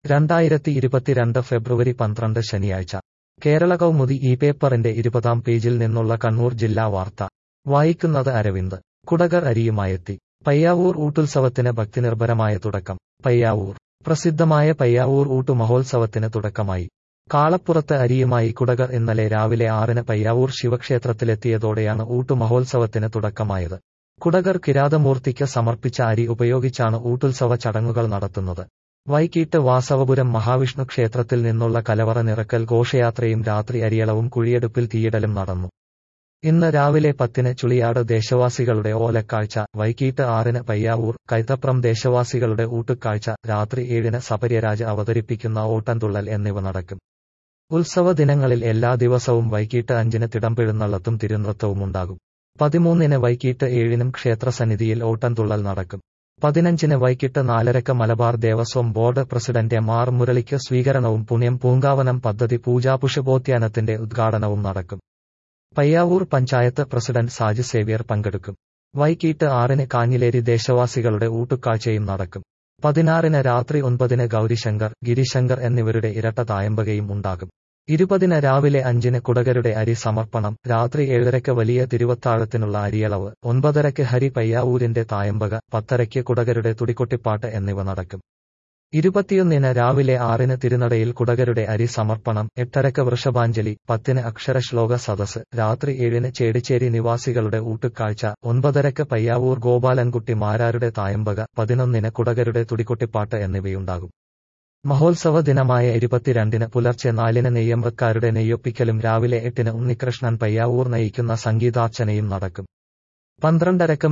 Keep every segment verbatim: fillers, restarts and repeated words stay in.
രണ്ടായിരത്തി ഇരുപത്തിരണ്ട് ഫെബ്രുവരി പന്ത്രണ്ട് ശനിയാഴ്ച കേരള കൗമുദി ഈ പേപ്പറിന്റെ ഇരുപതാം പേജിൽ നിന്നുള്ള കണ്ണൂർ ജില്ലാ വാർത്ത വായിക്കുന്നത് അരവിന്ദ്. കുടകർ അരിയുമായെത്തി. പയ്യാവൂർ ഊട്ടുത്സവത്തിന് ഭക്തിനിർഭരമായ തുടക്കം. പയ്യാവൂർ പ്രസിദ്ധമായ പയ്യാവൂർ ഊട്ടു മഹോത്സവത്തിന് തുടക്കമായി. കാളപ്പുറത്ത് അരിയുമായി കുടകർ ഇന്നലെ രാവിലെ ആറിന് പയ്യാവൂർ ശിവക്ഷേത്രത്തിലെത്തിയതോടെയാണ് ഊട്ടു മഹോത്സവത്തിന് തുടക്കമായത്. കുടകർ കിരാതമൂർത്തിക്ക് സമർപ്പിച്ച അരി ഉപയോഗിച്ചാണ് ഊട്ടുത്സവ ചടങ്ങുകൾ നടത്തുന്നത്. വൈകിട്ട് വാസവപുരം മഹാവിഷ്ണു ക്ഷേത്രത്തിൽ നിന്നുള്ള കലവറ നിറക്കൽ ഘോഷയാത്രയും രാത്രി അരിയളവും കുഴിയെടുപ്പിൽ തീയിടലും നടന്നു. ഇന്ന് രാവിലെ പത്തിന് ചുളിയാട് ദേശവാസികളുടെ ഓലക്കാഴ്ച, വൈകിട്ട് ആറിന് പയ്യാവൂർ, കൈതപ്രം ദേശവാസികളുടെ ഊട്ടുകാഴ്ച, രാത്രി ഏഴിന് സപര്യരാജ് അവതരിപ്പിക്കുന്ന ഓട്ടൻതുള്ളൽ എന്നിവ നടക്കും. ഉത്സവ ദിനങ്ങളിൽ എല്ലാ ദിവസവും വൈകിട്ട് അഞ്ചിന് തിടമ്പെഴുന്നള്ളത്തും തിരുനൃത്തവുമുണ്ടാകും. പതിമൂന്നിന് വൈകിട്ട് ഏഴിനും ക്ഷേത്രസന്നിധിയിൽ ഓട്ടൻതുള്ളൽ നടക്കും. പതിനഞ്ചിന് വൈകിട്ട് നാലരക്ക് Malabar Devaswom board president M R മുരളിക്ക് സ്വീകരണവും പുണ്യം പൂങ്കാവനം പദ്ധതി പൂജാപുഷ്പോദ്യാനത്തിന്റെ ഉദ്ഘാടനവും നടക്കും. പയ്യാവൂർ പഞ്ചായത്ത് പ്രസിഡന്റ് സാജ് സേവ്യർ പങ്കെടുക്കും. വൈകിട്ട് ആറിന് കാഞ്ഞിലേരി ദേശവാസികളുടെ ഊട്ടുകാഴ്ചയും നടക്കും. പതിനാറിന് രാത്രി ഒൻപതിന് ഗൗരിശങ്കർ, ഗിരിശങ്കർ എന്നിവരുടെ ഇരട്ട തായമ്പകയും ഉണ്ടാകും. ഇരുപതിന് രാവിലെ അഞ്ചിന് കുടകരുടെ അരി സമർപ്പണം, രാത്രി ഏഴരയ്ക്ക് വലിയ തിരുവത്താഴത്തിനുള്ള അരിയളവ്, ഒൻപതരയ്ക്ക് ഹരി പയ്യാവൂരിന്റെ തായമ്പക, പത്തരയ്ക്ക് കുടകരുടെ തുടിക്കൊട്ടിപ്പാട്ട് എന്നിവ നടക്കും. ഇരുപത്തിയൊന്നിന് രാവിലെ ആറിന് തിരുനടയിൽ കുടകരുടെ അരി സമർപ്പണം, എട്ടരയ്ക്ക് വൃഷഭാഞ്ജലി, പത്തിന് അക്ഷരശ്ലോക സദസ്, രാത്രി ഏഴിന് ചേടിച്ചേരി നിവാസികളുടെ ഊട്ടുകാഴ്ച, ഒൻപതരയ്ക്ക് പയ്യാവൂർ ഗോപാലൻകുട്ടി മാരാരുടെ തായമ്പക, പതിനൊന്നിന് കുടകരുടെ തുടിക്കൊട്ടിപ്പാട്ട് എന്നിവയുണ്ടാകും. മഹോത്സവ ദിനമായ ഇരുപത്തിരണ്ടിന് പുലർച്ചെ നാലിന് നെയ്യമ്പക്കാരുടെ നെയ്യൊപ്പിക്കലും രാവിലെ എട്ടിന് ഉണ്ണികൃഷ്ണൻ പയ്യാവൂർ നയിക്കുന്ന സംഗീതാർച്ചനയും നടക്കും. പന്ത്രണ്ടരക്ക്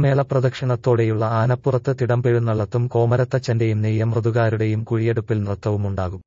മേളപ്രദക്ഷിണത്തോടെയുള്ള ആനപ്പുറത്ത് തിടമ്പെഴുന്നള്ളത്തും കോമരത്തച്ഛന്റെയും നെയ്യമൃതുകാരുടെയും കുഴിയെടുപ്പിൽ നൃത്തവുമുണ്ടാകും.